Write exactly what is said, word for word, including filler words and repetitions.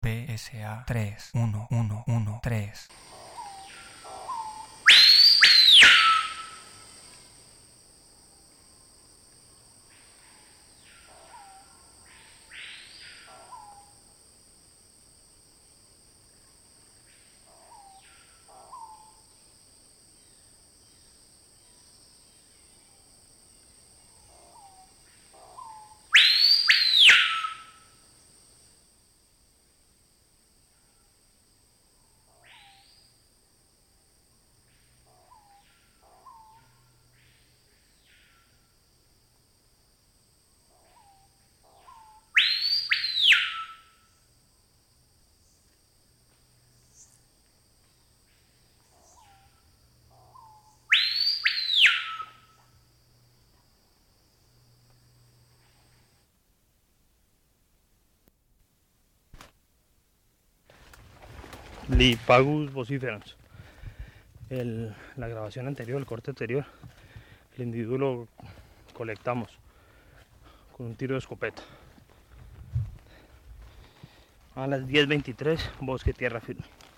P S A tres uno uno uno tres. Lipagus vociferans. El, la grabación anterior, el corte anterior, el individuo lo colectamos con un tiro de escopeta. A las diez veintitrés, bosque tierra firme.